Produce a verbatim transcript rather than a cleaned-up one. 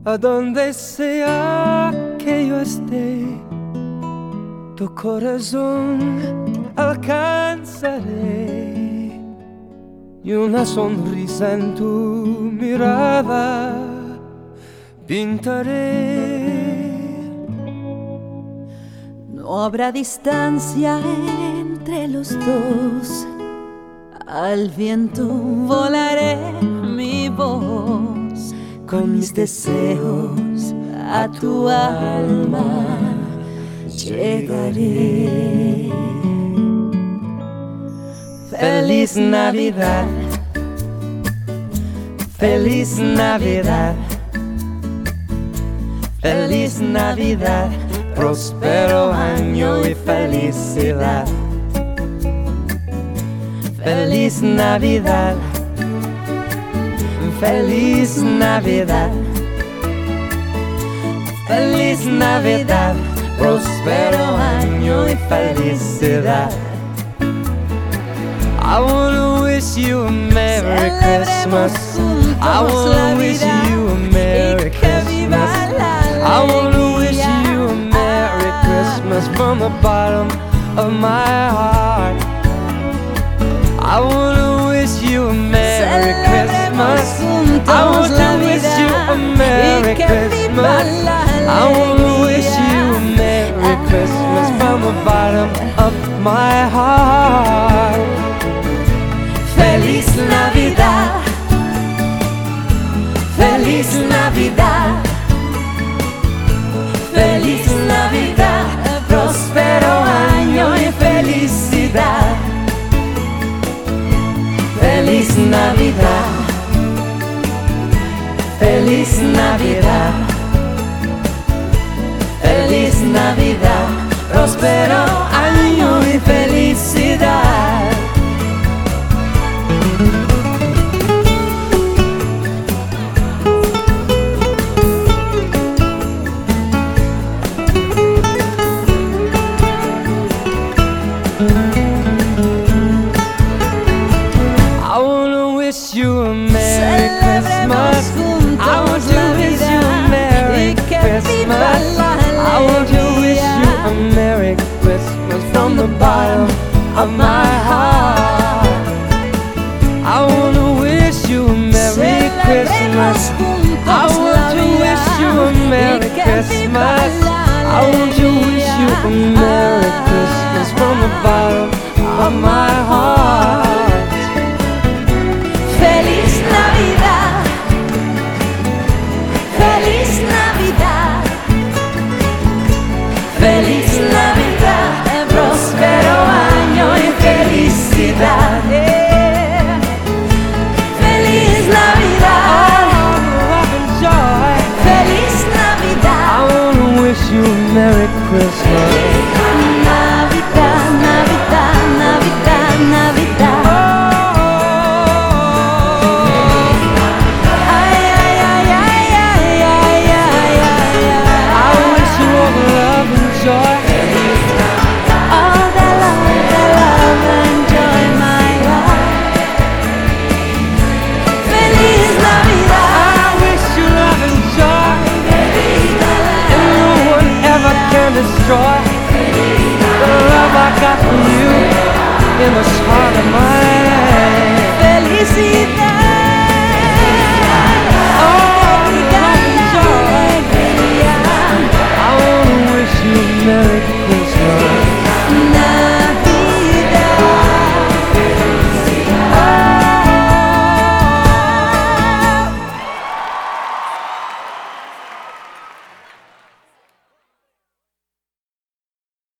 A donde sea que yo esté, tu corazón alcanzaré y una sonrisa en tu mirada pintaré. No habrá distancia entre los dos, al viento volaré mi voz, con mis deseos a tu alma llegaré. Feliz Navidad, feliz Navidad, feliz Navidad, próspero año y felicidad. Feliz Navidad, feliz Navidad, feliz Navidad, próspero año y felicidad. I wanna wish you a Merry Christmas. I wanna wish you a Merry Christmas. I wanna wish you a Merry Christmas from the bottom of my heart. I wanna wish you a Merry Christmas. I want to wish you a Merry Christmas. I wanna wish you a Merry Christmas from the bottom of my heart. Feliz Navidad, feliz Navidad, feliz Navidad, próspero año y felicidad. Feliz Navidad, feliz Navidad, feliz Navidad, próspero año y felicidad. I wanna wish you a Merry Christmas. I want to wish you a Merry Christmas. I want to wish you a Merry Christmas from the bottom of my heart. I wanna wish you a Merry Christmas. I want to wish you a Merry Christmas. I want to wish you a Merry Christmas from the bottom of my heart.